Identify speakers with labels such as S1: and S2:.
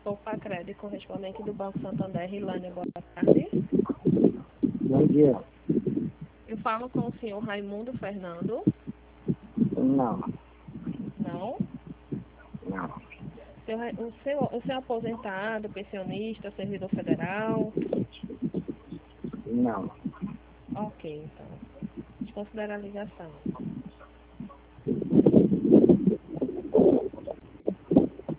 S1: sou Pacred, correspondente do Banco Santander, Rilânia, boa tarde.
S2: Bom dia.
S1: Eu falo com o senhor Raimundo Fernando.
S2: Não.
S1: Não?
S2: Não.
S1: O senhor é aposentado, pensionista, servidor federal?
S2: Não.
S1: Ok, então. Desconsiderar a ligação.